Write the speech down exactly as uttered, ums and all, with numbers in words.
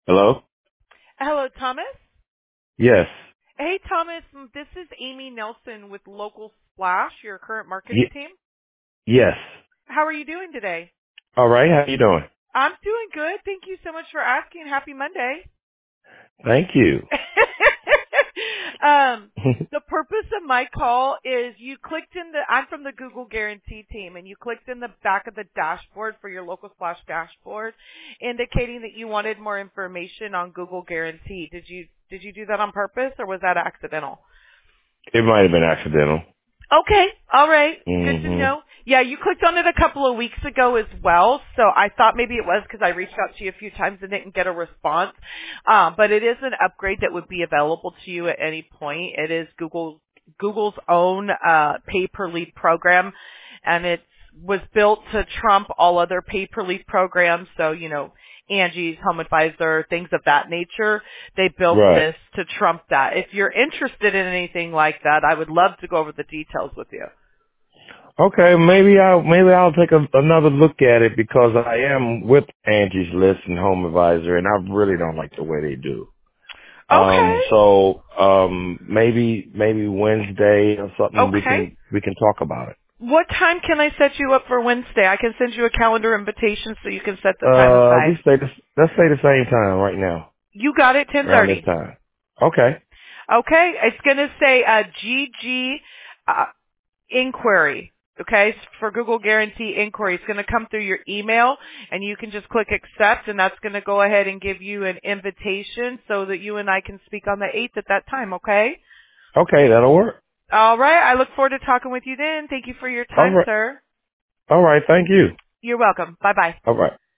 Hello? Hello, Thomas. Yes. Hey, Thomas. This is Amy Nelson with Local Splash, your current marketing Y- team. yes. How are you doing today? All right. How you doing? I'm doing good. Thank you so much for asking. Happy Monday. Thank you. um, the purpose of my call is you clicked in the, I'm from the Google Guarantee team, and you clicked in the back of the dashboard for your Local Splash dashboard, indicating that you wanted more information on Google Guarantee. Did you, did you do that on purpose, or was that accidental? It might have been accidental. Okay. All right. Good to hmm know. Yeah, you clicked on it a couple of weeks ago as well, so I thought maybe it was because I reached out to you a few times and didn't get a response. Um, but it is an upgrade that would be available to you at any point. It is Google Google's own uh, pay per lead program, and it was built to trump all other pay per lead programs. So you know, Angie's, Home Advisor, things of that nature. They built Right. this to trump that. If you're interested in anything like that, I would love to go over the details with you. Okay. Maybe I'll maybe I'll take a, another look at it because I am with Angie's List and Home Advisor, and I really don't like the way they do. Okay. Um. So um. Maybe maybe Wednesday or something we Okay. can we can talk about it. What time can I set you up for Wednesday? I can send you a calendar invitation so you can set the time Uh. aside. We say this. Let's say the same time right now You got it, around this ten thirty. time. Okay. Okay. It's going to say uh, G G uh, inquiry. Okay, for Google Guarantee Inquiry, it's going to come through your email, and you can just click accept, and that's going to go ahead and give you an invitation so that you and I can speak on the eighth at that time, okay? Okay. That'll work. All right, I look forward to talking with you then. Thank you for your All time, right. sir. All right. Thank you. You're welcome. Bye-bye. All right.